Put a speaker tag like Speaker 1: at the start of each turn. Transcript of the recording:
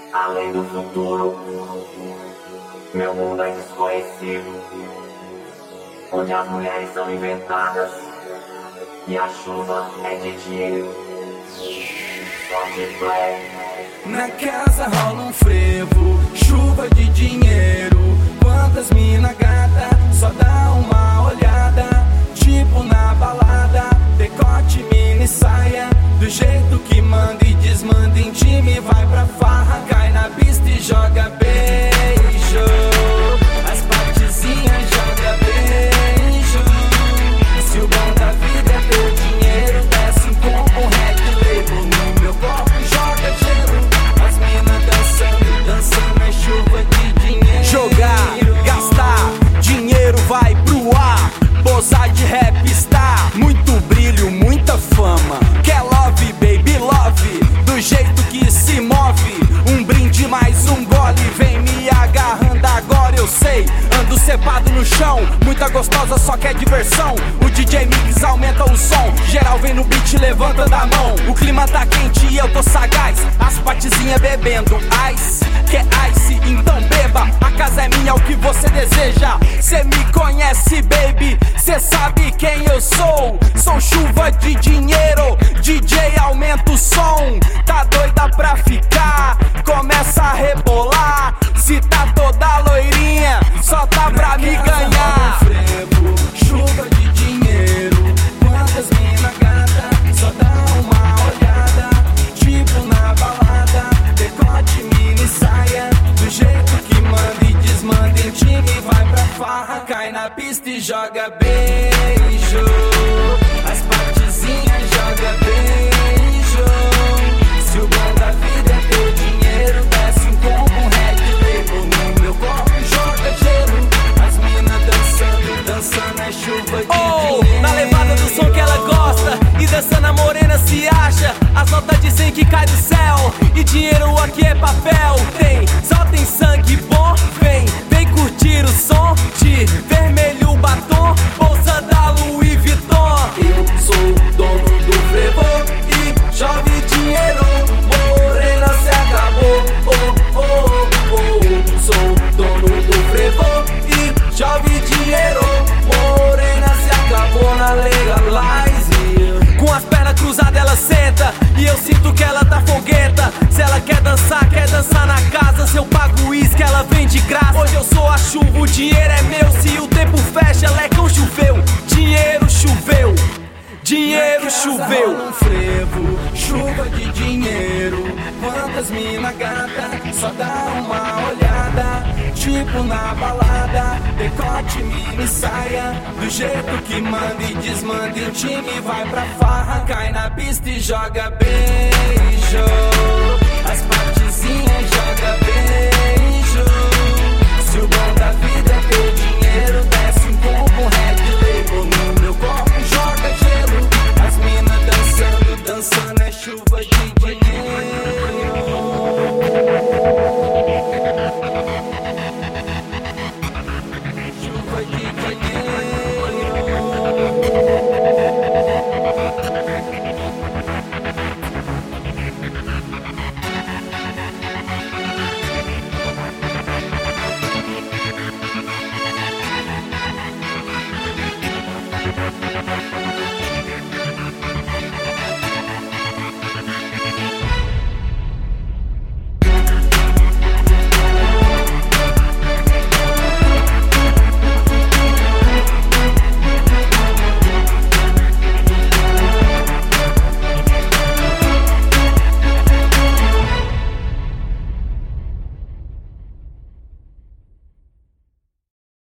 Speaker 1: além do futuro. Meu mundo é desconhecido, onde as mulheres são inventadas e a chuva é de dinheiro. Só de black.
Speaker 2: Na casa rola um frevo, chuva de dinheiro. Quantas mina gata, só dá uma olhada. Tipo na balada, decote, mini saia. Do jeito que manda e desmanda em time. Vai pra farra, cai na pista e joga beijo. As partezinhas joga beijo. Se o bom da vida é teu dinheiro, desce um combo, rec label no meu copo, joga gelo. As minas dançando, dançando é chuva de dinheiro.
Speaker 3: Jogar, gastar, dinheiro vai pro ar. Posar de rap star, muito brilho, muita fama. Quer love, baby love, do jeito que se move. Um brinde mais um gole, vem me agarrando agora eu sei. Ando cepado no chão, muita gostosa só quer diversão. O DJ Mix aumenta o som, geral vem no beat levantando a mão. O clima tá quente e eu tô sagaz, as partezinhas bebendo ice. Quer ice? Então beba, a casa é minha, o que você deseja. Cê me conhece, baby, cê sabe quem eu sou. Sou chuva de dinheiro, DJ aumenta o som. Tá doida pra ficar? Começa a rebolar. Se tá toda loirinha, só tá pra me ganhar.
Speaker 2: Frevo, chuva de dinheiro. Quantas mina gata, só dá uma olhada. Tipo na balada, decote, mini saia. Do jeito que manda e desmanda em time. Vai pra farra, cai na pista e joga beijo. As partezinhas joga beijo. Se o bom da vida é teu dinheiro, desce um combo, rec label no meu copo, joga gelo. As minas dançando, dançando é chuva de dinheiro.
Speaker 3: Na levada do som que ela gosta, e dançando a morena se acha. As notas dizem que cai do céu, e dinheiro aqui é papel. Só tem sangue bom, vem curtir o som. De vermelho batom, bolsa da Louis Vuitton.
Speaker 2: Eu sou dono do frevo e chove dinheiro. Morena se acabou, oh, oh, oh. Sou dono do frevo e chove dinheiro. Morena se acabou na Legalize.
Speaker 3: Com as pernas cruzadas ela senta, e eu sinto que ela tá fogueta. Se ela quer dançar na casa. Se eu pago uísque, ela vem de graça. Hoje eu sou a chuva, o dinheiro é meu. Se o tempo fecha, lecão choveu. Dinheiro choveu, dinheiro choveu.
Speaker 2: Um frevo, chuva de dinheiro. Quantas mina gata, só dá uma olhada. Tipo na balada, decote, mini saia. Do jeito que manda e desmanda em time. Vai pra farra, cai na pista e joga beijo.